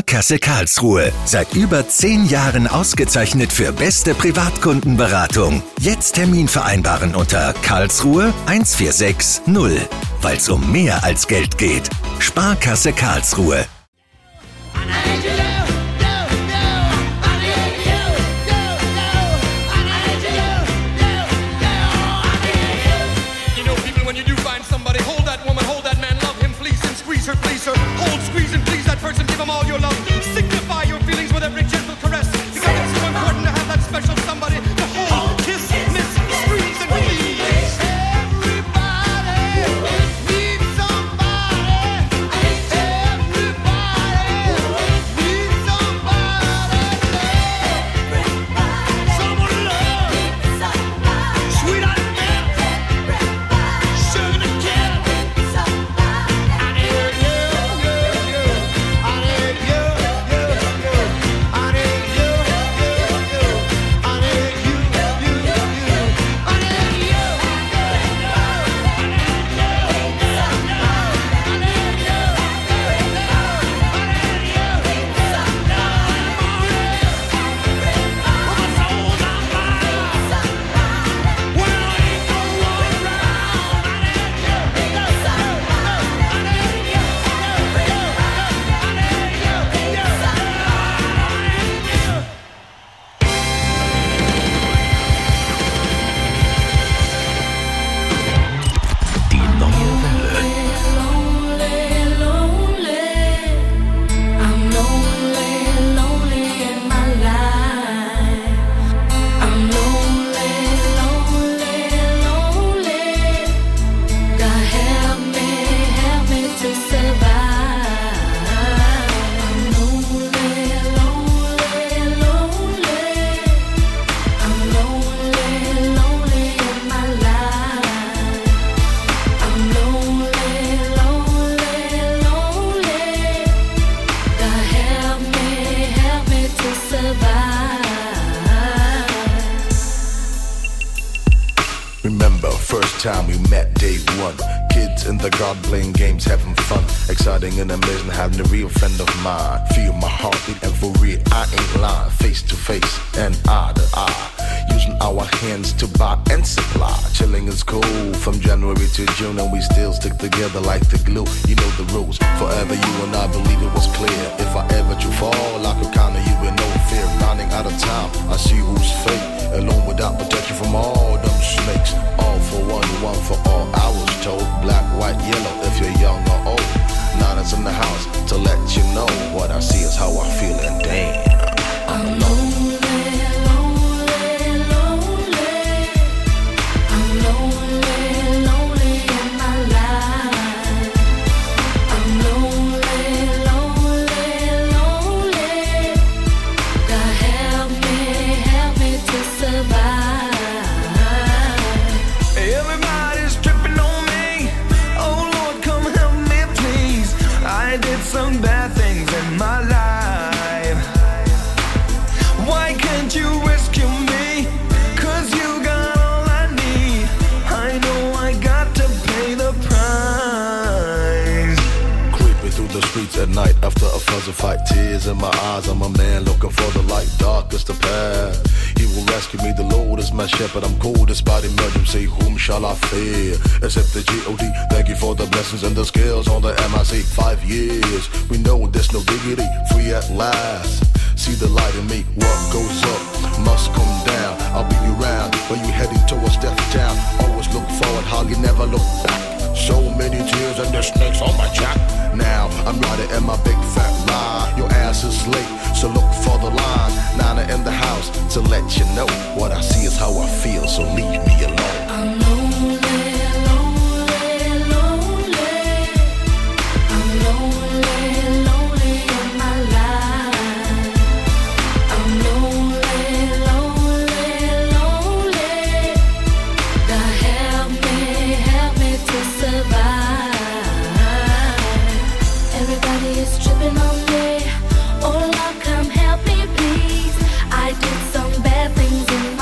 Sparkasse Karlsruhe. Seit über 10 Jahren ausgezeichnet für beste Privatkundenberatung. Jetzt Termin vereinbaren unter Karlsruhe 1460. Weil's um mehr als Geld geht. Sparkasse Karlsruhe. Please her, hold, squeeze, and please that person. Give them all your love. Signify your feelings with every gentle caress. Because it's so important to have that special somebody to hold, kiss, miss, squeeze, and please. Everybody needs somebody. Everybody needs somebody. Someone to love. Sweetheart, sugar to kill. Remember, first time we met, day one. Kids in the garden playing games, having fun. Exciting and amazing, having a real friend of mine. Feel my heartbeat and for real, I ain't lying. Face to face and eye to eye. Using our hands to buy and supply. Chilling is cool from January to June, and we still stick together like the glue. You know the rules. Forever you and I believe it was clear. If I ever do fall, I could count on you with no fear. Running out of time, I see who's fake. Alone without protection from all them snakes. All for one, one for all. I was told black, white, yellow. If you're young or old, nine is in the house to let you know what I see is how I feel, and damn, I'm alone. Some bad things in my life. Why can't you rescue me? 'Cause you got all I need. I know I got to pay the price. Creeping through the streets at night after a fuzzy fight. Tears in my eyes, I'm a man looking for the light. Dark is the path. He will rescue me, the Lord is my shepherd. I'm cold despite emergency, whom shall I fear? Except the G.O.D. Thank you for the blessings and the skills on the MIC. 5 years, we know there's no diggity. Free at last, see the light in me. What goes up must come down. I'll be around when you heading towards death town. Always look forward, hardly never look back. So many tears and the snakes on my jack. Now I'm riding in my big fat ride. Your ass is late, so look for the line. Nana in the house to let you know what I see is how I feel, so leave me alone. I'm lonely, lonely, lonely. I'm lonely, lonely in my life. I'm lonely, lonely, lonely. God help me to survive. Everybody is tripping on me. Oh Lord, come help me, please. I did some bad things in my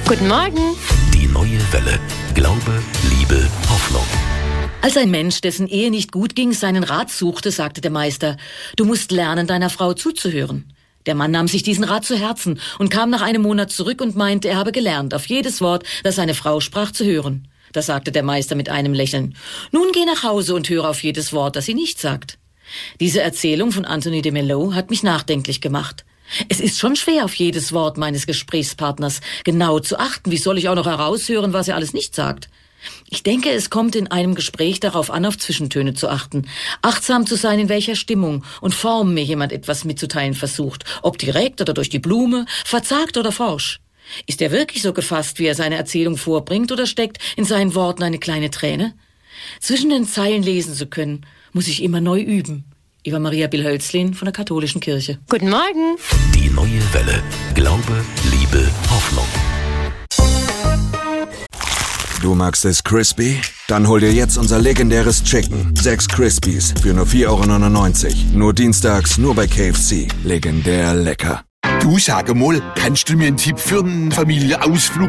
Guten Morgen. Die neue Welle. Glaube, Liebe, Hoffnung. Als ein Mensch, dessen Ehe nicht gut ging, seinen Rat suchte, sagte der Meister, du musst lernen, deiner Frau zuzuhören. Der Mann nahm sich diesen Rat zu Herzen und kam nach einem Monat zurück und meinte, er habe gelernt, auf jedes Wort, das seine Frau sprach, zu hören. Da sagte der Meister mit einem Lächeln, nun geh nach Hause und höre auf jedes Wort, das sie nicht sagt. Diese Erzählung von Anthony de Mello hat mich nachdenklich gemacht. Es ist schon schwer, auf jedes Wort meines Gesprächspartners genau zu achten. Wie soll ich auch noch heraushören, was er alles nicht sagt? Ich denke, es kommt in einem Gespräch darauf an, auf Zwischentöne zu achten. Achtsam zu sein, in welcher Stimmung und Form mir jemand etwas mitzuteilen versucht. Ob direkt oder durch die Blume, verzagt oder forsch. Ist er wirklich so gefasst, wie er seine Erzählung vorbringt, oder steckt in seinen Worten eine kleine Träne? Zwischen den Zeilen lesen zu können, muss ich immer neu üben. Eva Maria Bill-Hölzlin von der Katholischen Kirche. Guten Morgen. Die neue Welle. Glaube, Liebe, Hoffnung. Du magst es crispy? Dann hol dir jetzt unser legendäres Chicken. 6 Crispies für nur 4,99 €. Nur dienstags, nur bei KFC. Legendär lecker. Du, sag mal, kannst du mir einen Tipp für einen Familienausflug